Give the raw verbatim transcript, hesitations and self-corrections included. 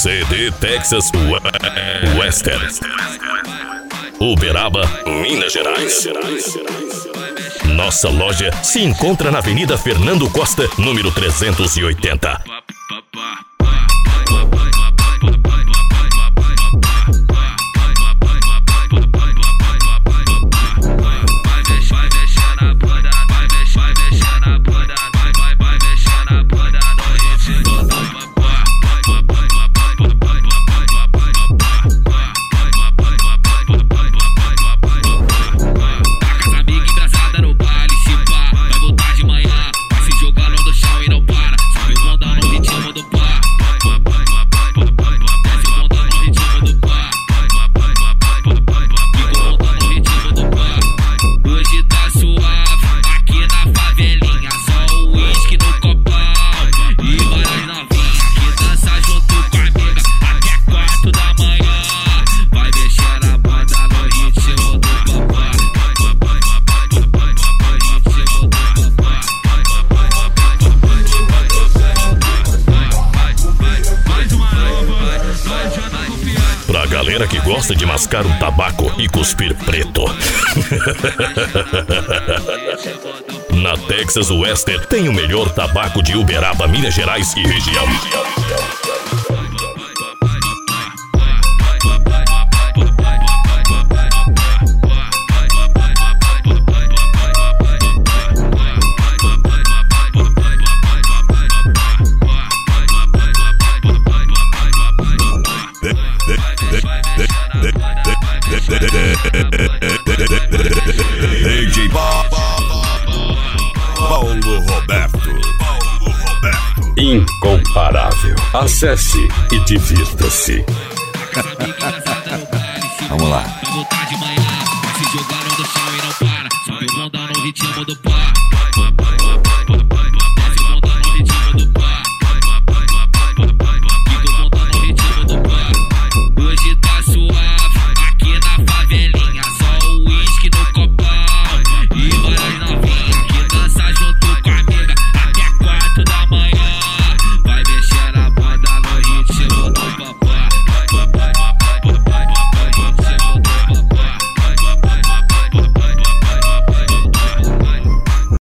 C D Texas Western, Uberaba, Minas Gerais. Nossa loja se encontra na Avenida Fernando Costa, número trezentos e oitenta. Galera que gosta de mascar um tabaco e cuspir preto. Na Texas Western tem o melhor tabaco de Uberaba, Minas Gerais e região. D J Paulo Roberto. Paulo Roberto. Incomparável. Acesse e divirta-se. Vamos lá. Se jogaram no chão e não para. Só que o bom dá no ritmo do pá.